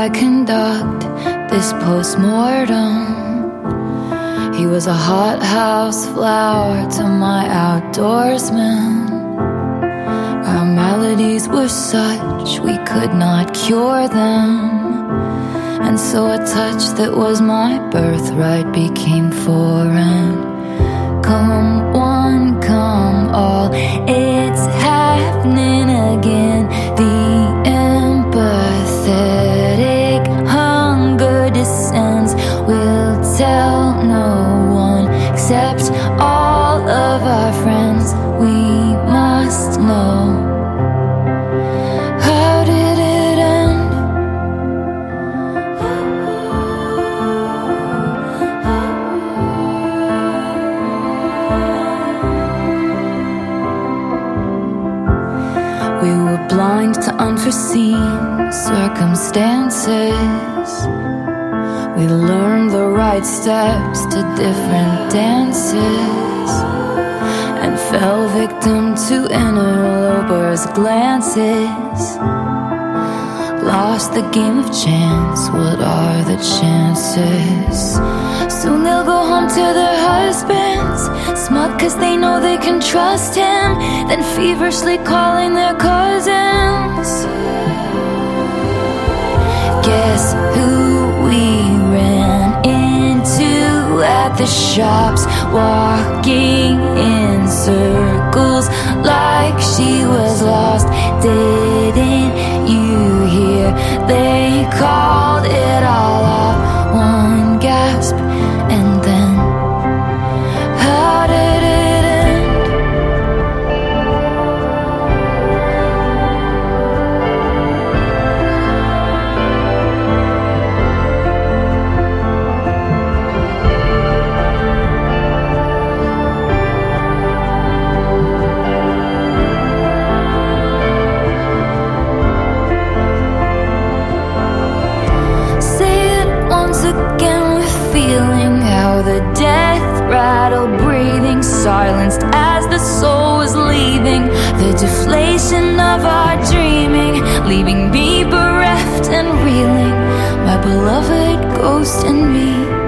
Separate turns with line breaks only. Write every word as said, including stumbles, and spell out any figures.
I conduct this post-mortem. He was a hothouse flower to my outdoorsman. Our maladies were such we could not cure them, and so a touch that was my birthright became foreign. Come one, come all, it's happening again. The empathetic hunger descends. We'll tell no one except all of our friends. We must know. How did it end? We were blind to unforeseen circumstances. We learned the right steps to different dances, and fell victim to interlopers' glances. Lost the game of chance, what are the chances? Soon they'll go home to their husbands, smug cause they know they can trust him, then feverishly calling their cousins. Guess who we ran into at the shops, walking in circles like she was lost. Didn't you hear? They called it all off. One gasp and then, how did it end? Again with feeling how the death rattle breathing silenced as the soul was leaving. The deflation of our dreaming, leaving me bereft and reeling. My beloved ghost and me.